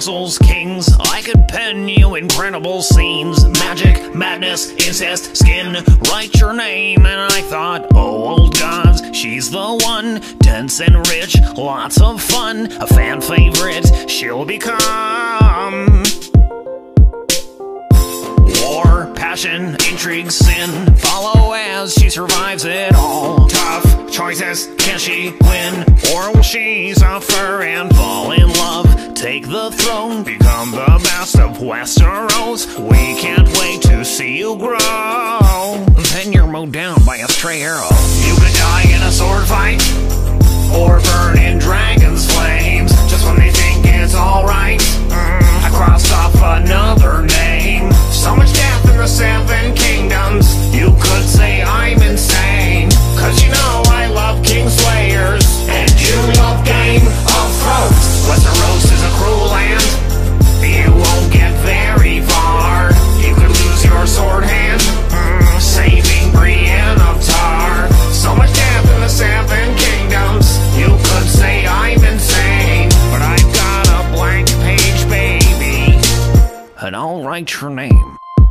castles, kings. I could pen you incredible scenes. Magic, madness, incest, skin. Write your name, and I thought, oh, old gods, she's the one. Dense and rich, lots of fun. A fan favorite, she'll become. War, passion, intrigue, sin. Follow as she survives it all. Tough choices, can she win? Or will she suffer and fall in love? Take the throne, become the best of Westeros. We can't wait to see you grow. Then you're mowed down by a stray arrow. You could die in a sword fight, or burn in dragon's flames. Just when they think it's alright, I crossed off another name. So much death in the Seven Kingdoms, you could say I'm insane. Cause you know I love Kingslayers, and you love Game of Thrones. Westeros is a cruel land, you won't get very far. You could lose your sword hand, saving Brienne of Tar. So much death in the Seven Kingdoms, you could say I'm insane. But I've got a blank page, baby, and I'll write your name.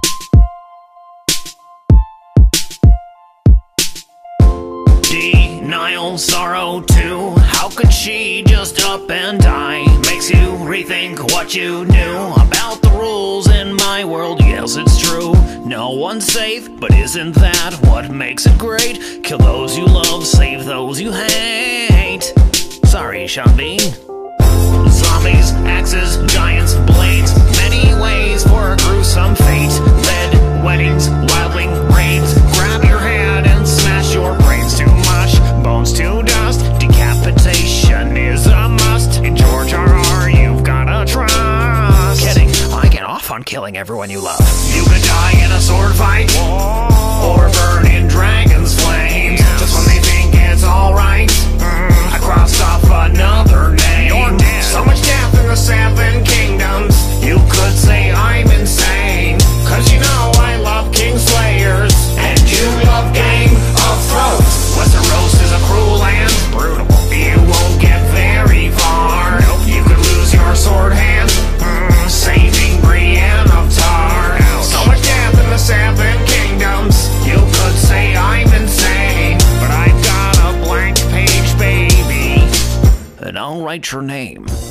Denial, sorrow too. How could she just up and die? Makes you rethink what you knew about the rules in my world. Yes, it's true, no one's safe, but isn't that what makes it great? Kill those you love, save those you hate. Sorry, Sean Bean. Zombies, axes, giants, blades. Many ways for a gruesome fate. Red weddings, wildling raids. Grab your head and smash your brains. Too much, bones to dust. Decapitation is a must. In George R.R. you've gotta trust. Kidding, I get off on killing everyone you love. You could die in a sword fight, or burn in dragon's flames. Just when they think it's alright, I crossed off another name. You're dead. So much death in the Seven Kingdoms, you could say I'm insane. Cause you know I love Kingslayers, and you love Game of Thrones. Westeros is a cruel land, brutal. You won't get very far. You could lose your sword hand, saving Brienne of Tar. So much death in the Seven Kingdoms, you could say I'm insane. But I've got a blank page, baby, and I'll write your name.